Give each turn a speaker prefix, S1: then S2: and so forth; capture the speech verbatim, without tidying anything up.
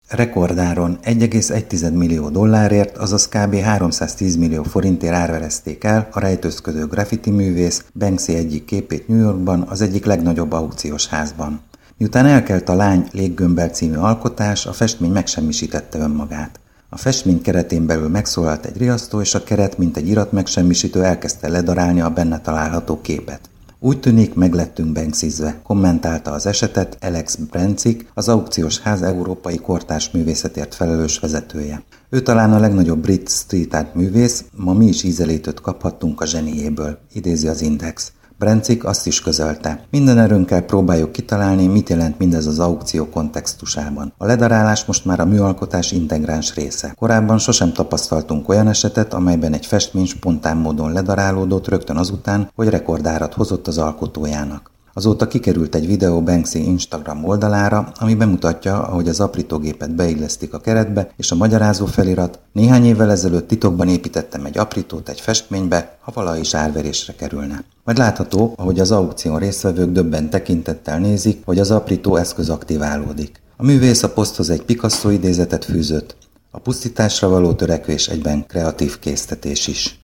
S1: Rekordáron egy egész egy millió dollárért, azaz kb. háromszáztíz millió forintért árverezték el a rejtőzködő graffiti művész Banksy egyik képét New Yorkban, az egyik legnagyobb aukciós házban. Miután elkelt a Lány léggömbbel című alkotás, a festmény megsemmisítette önmagát. A festmény keretén belül megszólalt egy riasztó, és a keret, mint egy iratmegsemmisítő, elkezdte ledarálni a benne található képet. Úgy tűnik, meglettünk Banksizve, kommentálta az esetet Alex Brencik, az aukciós ház európai kortárs művészetért felelős vezetője. Ő talán a legnagyobb brit street art művész, ma mi is ízelítőt kaphattunk a zseniéből, idézi az Index. Brencik azt is közölte. Minden erőnkkel próbáljuk kitalálni, mit jelent mindez az aukció kontextusában. A ledarálás most már a műalkotás integráns része. Korábban sosem tapasztaltunk olyan esetet, amelyben egy festmény spontán módon ledarálódott rögtön azután, hogy rekordárat hozott az alkotójának. Azóta kikerült egy videó Banksy Instagram oldalára, ami bemutatja, ahogy az aprítógépet beillesztik a keretbe, és a magyarázó felirat: néhány évvel ezelőtt titokban építettem egy aprítót egy festménybe, ha valaha is árverésre kerülne. Majd látható, ahogy az aukción résztvevők döbben tekintettel nézik, hogy az aprító eszköz aktiválódik. A művész a poszthoz egy Picasso idézetet fűzött: a pusztításra való törekvés egyben kreatív késztetés is.